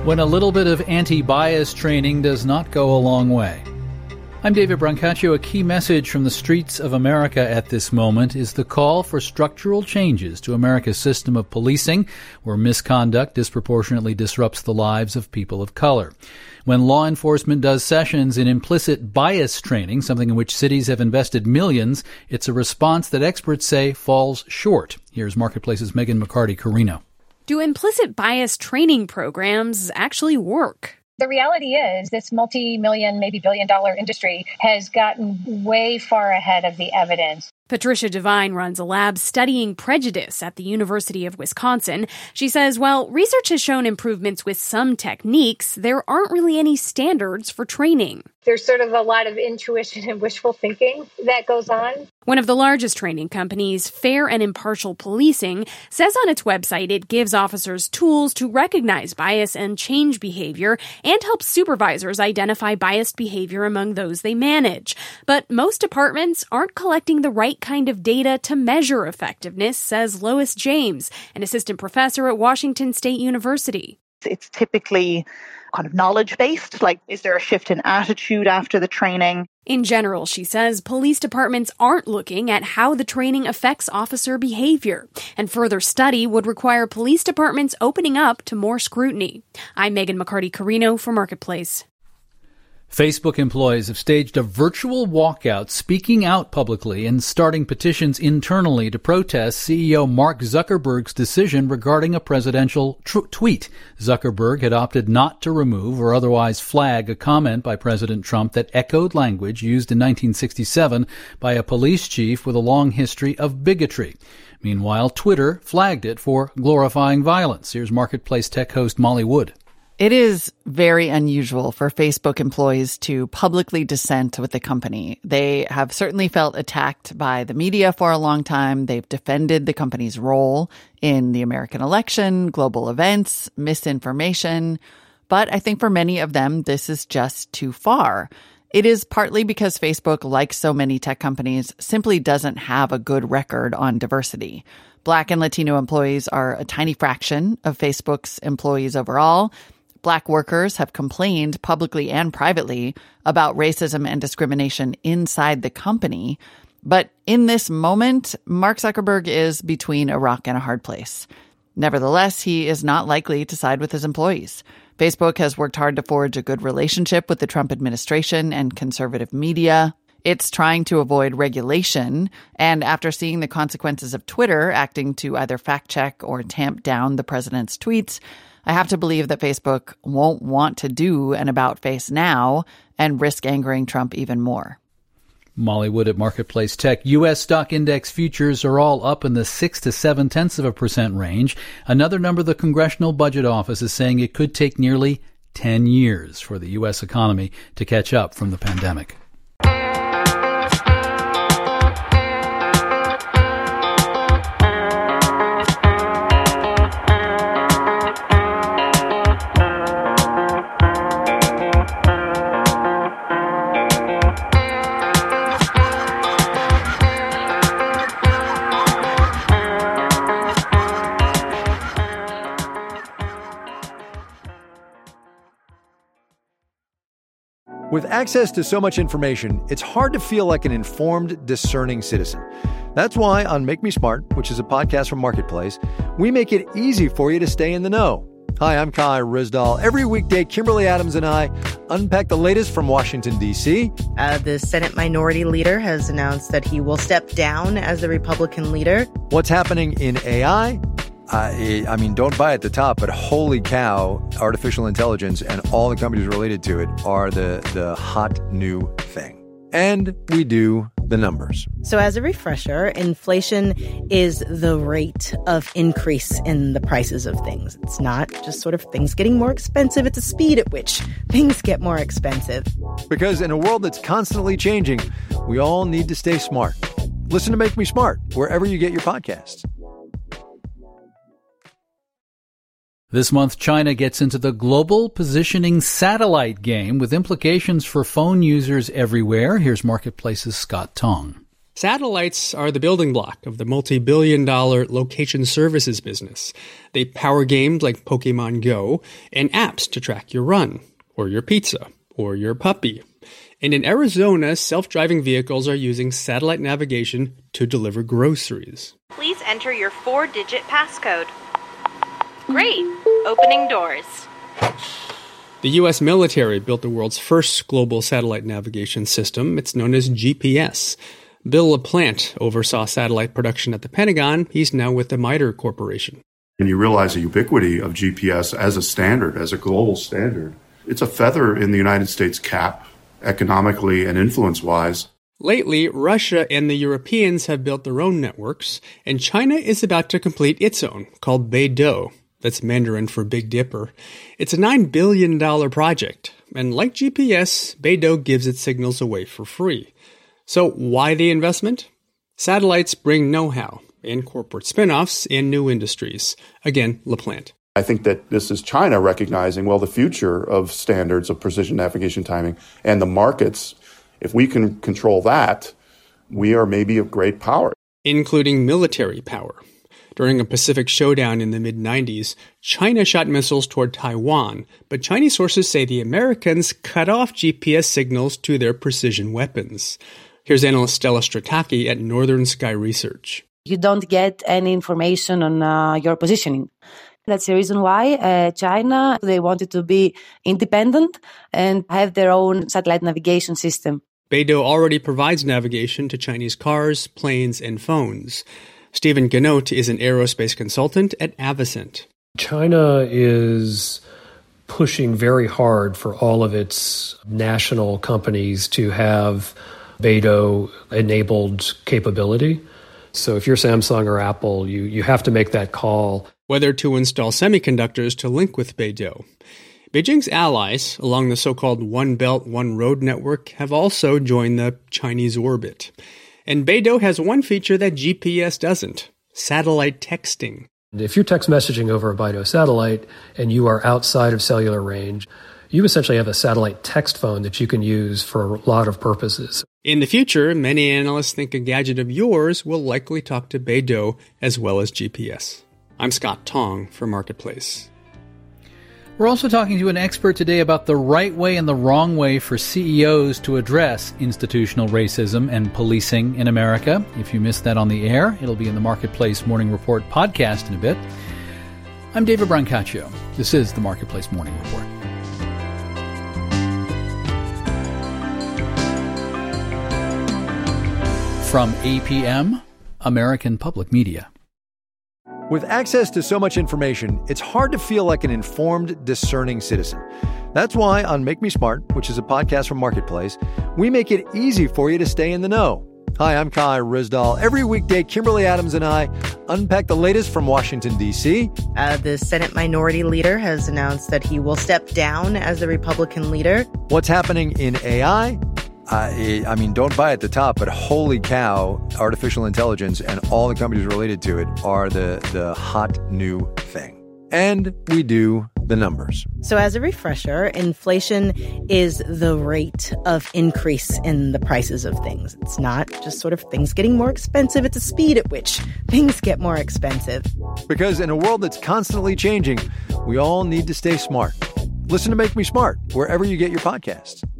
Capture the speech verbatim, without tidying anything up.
when a little bit of anti-bias training does not go a long way. I'm David Brancaccio. A key message from the streets of America at this moment is the call for structural changes to America's system of policing, where misconduct disproportionately disrupts the lives of people of color. When law enforcement does sessions in implicit bias training, something in which cities have invested millions, it's a response that experts say falls short. Here's Marketplace's Megan McCarty-Carino. Do implicit bias training programs actually work? The reality is this multi-million, maybe billion-dollar industry has gotten way far ahead of the evidence. Patricia Devine runs a lab studying prejudice at the University of Wisconsin. She says, while research has shown improvements with some techniques, there aren't really any standards for training. There's sort of a lot of intuition and wishful thinking that goes on. One of the largest training companies, Fair and Impartial Policing, says on its website it gives officers tools to recognize bias and change behavior and helps supervisors identify biased behavior among those they manage. But most departments aren't collecting the right kind of data to measure effectiveness, says Lois James, an assistant professor at Washington State University. It's typically kind of knowledge-based, like is there a shift in attitude after the training? In general, she says, police departments aren't looking at how the training affects officer behavior, and further study would require police departments opening up to more scrutiny. I'm Megan McCarty-Carino for Marketplace. Facebook employees have staged a virtual walkout, speaking out publicly and starting petitions internally to protest C E O Mark Zuckerberg's decision regarding a presidential tr- tweet. Zuckerberg had opted not to remove or otherwise flag a comment by President Trump that echoed language used in nineteen sixty-seven by a police chief with a long history of bigotry. Meanwhile, Twitter flagged it for glorifying violence. Here's Marketplace tech host Molly Wood. It is very unusual for Facebook employees to publicly dissent with the company. They have certainly felt attacked by the media for a long time. They've defended the company's role in the American election, global events, misinformation. But I think for many of them, this is just too far. It is partly because Facebook, like so many tech companies, simply doesn't have a good record on diversity. Black and Latino employees are a tiny fraction of Facebook's employees overall. Black workers have complained publicly and privately about racism and discrimination inside the company. But in this moment, Mark Zuckerberg is between a rock and a hard place. Nevertheless, he is not likely to side with his employees. Facebook has worked hard to forge a good relationship with the Trump administration and conservative media. It's trying to avoid regulation, and after seeing the consequences of Twitter acting to either fact-check or tamp down the president's tweets, I have to believe that Facebook won't want to do an about-face now and risk angering Trump even more. Molly Wood at Marketplace Tech. U S stock index futures are all up in the six to seven tenths of a percent range. Another number the Congressional Budget Office is saying it could take nearly ten years for the U S economy to catch up from the pandemic. With access to so much information, it's hard to feel like an informed, discerning citizen. That's why on Make Me Smart, which is a podcast from Marketplace, we make it easy for you to stay in the know. Hi, I'm Kai Rizdal. Every weekday, Kimberly Adams and I unpack the latest from Washington, D C. Uh, the Senate Minority Leader has announced that he will step down as the Republican leader. What's happening in A I? Uh, I mean, don't buy at the top, but holy cow, artificial intelligence and all the companies related to it are the, the hot new thing. And we do the numbers. So as a refresher, inflation is the rate of increase in the prices of things. It's not just sort of things getting more expensive. It's the speed at which things get more expensive. Because in a world that's constantly changing, we all need to stay smart. Listen to Make Me Smart wherever you get your podcasts. This month, China gets into the global positioning satellite game with implications for phone users everywhere. Here's Marketplace's Scott Tong. Satellites are the building block of the multi-billion dollar location services business. They power games like Pokemon Go and apps to track your run, or your pizza, or your puppy. And in Arizona, self-driving vehicles are using satellite navigation to deliver groceries. Please enter your four-digit passcode. Great! Opening doors. The U S military built the world's first global satellite navigation system. It's known as G P S. Bill LaPlante oversaw satellite production at the Pentagon. He's now with the MITRE Corporation. And you realize the ubiquity of G P S as a standard, as a global standard. It's a feather in the United States cap, economically and influence-wise. Lately, Russia and the Europeans have built their own networks, and China is about to complete its own, called Beidou. That's Mandarin for Big Dipper. It's a nine billion dollars project, and like G P S, Beidou gives its signals away for free. So why the investment? Satellites bring know-how and corporate spin-offs in new industries. Again, LaPlante. I think that this is China recognizing, well, the future of standards of precision navigation timing and the markets, if we can control that, we are maybe of great power. Including military power. During a Pacific showdown in the mid nineties, China shot missiles toward Taiwan, but Chinese sources say the Americans cut off G P S signals to their precision weapons. Here's analyst Stella Strataki at Northern Sky Research. You don't get any information on uh, your positioning. That's the reason why uh, China, they wanted to be independent and have their own satellite navigation system. Beidou already provides navigation to Chinese cars, planes, and phones. Stephen Ganote is an aerospace consultant at Avicent. China is pushing very hard for all of its national companies to have Beidou-enabled capability. So if you're Samsung or Apple, you, you have to make that call. Whether to install semiconductors to link with Beidou. Beijing's allies along the so-called One Belt, One Road network have also joined the Chinese orbit. And Beidou has one feature that G P S doesn't, satellite texting. If you're text messaging over a Beidou satellite and you are outside of cellular range, you essentially have a satellite text phone that you can use for a lot of purposes. In the future, many analysts think a gadget of yours will likely talk to Beidou as well as G P S. I'm Scott Tong for Marketplace. We're also talking to an expert today about the right way and the wrong way for C E Os to address institutional racism and policing in America. If you missed that on the air, it'll be in the Marketplace Morning Report podcast in a bit. I'm David Brancaccio. This is the Marketplace Morning Report. From A P M, American Public Media. With access to so much information, it's hard to feel like an informed, discerning citizen. That's why on Make Me Smart, which is a podcast from Marketplace, we make it easy for you to stay in the know. Hi, I'm Kai Rizdal. Every weekday, Kimberly Adams and I unpack the latest from Washington, D C. Uh, the Senate Minority Leader has announced that he will step down as the Republican leader. What's happening in A I? Uh, I mean, don't buy at the top, but holy cow, artificial intelligence and all the companies related to it are the, the hot new thing. And we do the numbers. So as a refresher, inflation is the rate of increase in the prices of things. It's not just sort of things getting more expensive. It's the speed at which things get more expensive. Because in a world that's constantly changing, we all need to stay smart. Listen to Make Me Smart wherever you get your podcasts.